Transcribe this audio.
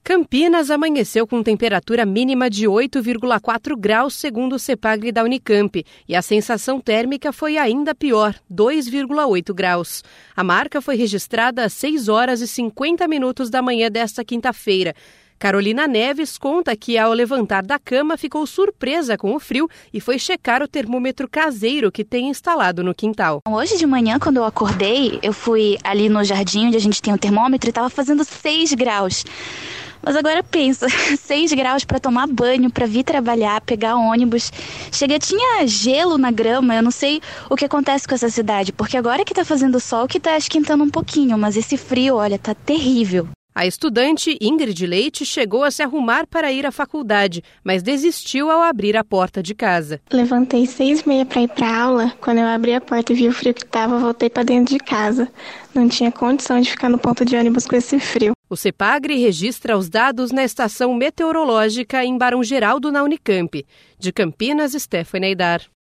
Campinas amanheceu com temperatura mínima de 8,4 graus, segundo o CEPAGRE da Unicamp, e a sensação térmica foi ainda pior, 2,8 graus. A marca foi registrada às 6 horas e 50 minutos da manhã desta quinta-feira. Carolina Neves conta que, ao levantar da cama, ficou surpresa com o frio e foi checar o termômetro caseiro que tem instalado no quintal. Hoje de manhã, quando eu acordei, eu fui ali no jardim onde a gente tem o termômetro e estava fazendo 6 graus. Mas agora pensa, 6 graus para tomar banho, para vir trabalhar, pegar ônibus. Tinha gelo na grama, eu não sei o que acontece com essa cidade, porque agora que tá fazendo sol que tá esquentando um pouquinho, mas esse frio, olha, tá terrível. A estudante Ingrid Leite chegou a se arrumar para ir à faculdade, mas desistiu ao abrir a porta de casa. Levantei 6h30 para ir para a aula. Quando eu abri a porta e vi o frio que estava, voltei para dentro de casa. Não tinha condição de ficar no ponto de ônibus com esse frio. O CEPAGRE registra os dados na estação meteorológica em Barão Geraldo, na Unicamp. De Campinas, Stephanie Aidar.